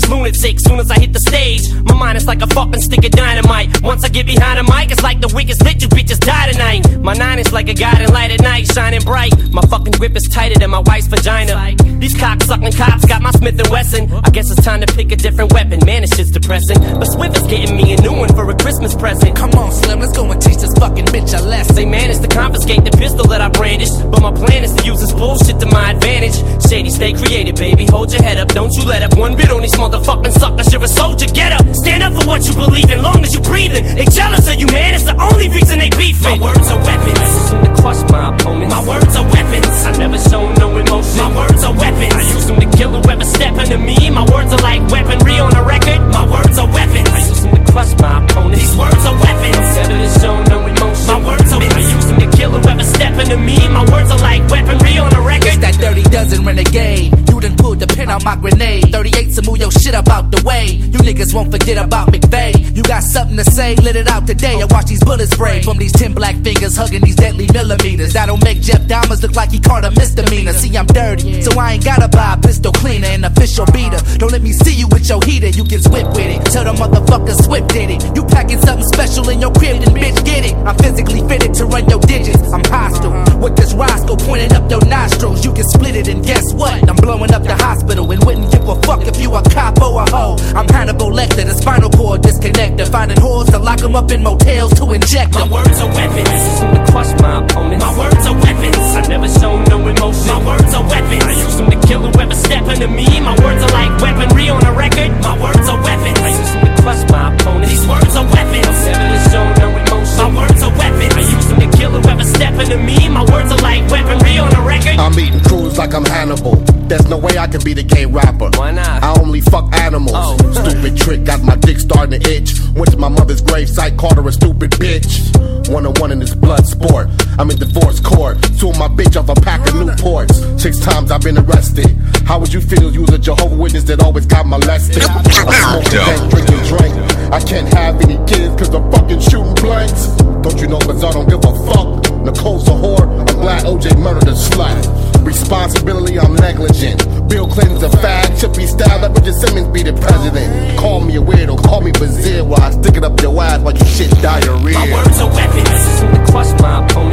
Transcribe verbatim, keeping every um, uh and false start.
these lunatics. Soon as I hit the stage, my mind is like a fucking stick of dynamite. Once I get behind the mic, it's like the weakest lit, you bitches die tonight. My nine is like a guiding light at night, shining bright. My fucking grip is tighter than my wife's vagina. These cock-sucking cops got my Smith and Wesson. I guess it's time to pick a different weapon. Man, this shit's depressing, but Swift is getting me a new one for a Christmas present. Come on, Slim, let's go and teach this fucking bitch a lesson. They managed to confiscate the pistol that I brandish, but my plan is to use this bullshit to my advantage. Shady, stay creative, baby, hold your head up. Don't you let up one bit on these motherfucking suckers. You're a soldier, get up, stand up for what you believe in. Long as you breathing, they jealous of you, man, it's the only reason they beefing. My words are weapons, I use them to crush my opponents. My words are weapons, I never show no emotion. My words are weapons, I use them to kill whoever step into me. My words are like weaponry on a record. My words are weapons, I use them to crush my opponents. These words are weapons, instead of to show no emotion. My words are weapons, I use them to kill whoever step into me. My words are like weaponry on a record. It's that dirty dozen renegade. You done pulled the pin on my grenade. thirty-eight to move your shit about the way. You niggas won't forget about McVeigh. You got something to say, let it out today. I watch these bullets spray from these ten black fingers hugging these deadly millimeters. That don't make Jeff Dahmer look like he caught a misdemeanor. See, I'm dirty, so I ain't gotta buy a pistol cleaner and official beater. Don't let me see you with your heater, you get whip with it. Tell the motherfucker Swift did it. You packing something special in your crib, then bitch get it. I'm physically fitted to run your digits. I'm hostile with this Roscoe pointing up your nostrils. You can split it and guess what? I'm blowing up the hospital and wouldn't give a fuck if you a cop or a hoe. I'm Hannibal Lecter, the spinal cord disconnector. Finding whores to lock them up in motels to inject them. My words are weapons, I use them to crush my opponents. My words are weapons, I never show no emotion. My words are weapons, I use them to kill whoever step into me. My words are like weaponry on a record. My words are weapons, I use them to crush my opponents. These words are weapons, I never show no emotion. My words are weapons, I use them to kill whoever step into me. My words are like weaponry on a record. I'm eating crews like I'm Hannibal. There's no way I can be the gay rapper. Why not? I only fuck animals. Oh. Stupid trick, got my dick starting to itch. Went to my mother's gravesite, called her a stupid bitch. One on one in this blood sport. I'm in divorce court. Suing my bitch off a pack of Newports. Six times I've been arrested. How would you feel you was a Jehovah's Witness that always got molested? I smoke and drink and drink. I can't have any kids cause I'm fucking shooting blanks. Don't you know Bizarre don't give a fuck? Nicole's a whore, I'm glad O J murdered a slut. Responsibility, I'm negligent. Bill Clinton's a fag, Chippy style, let Richard Simmons be the president. Call me a weirdo, call me Bazir while I stick it up your ass like you shit diarrhea. My words are weapons, I use them to crush my opponents.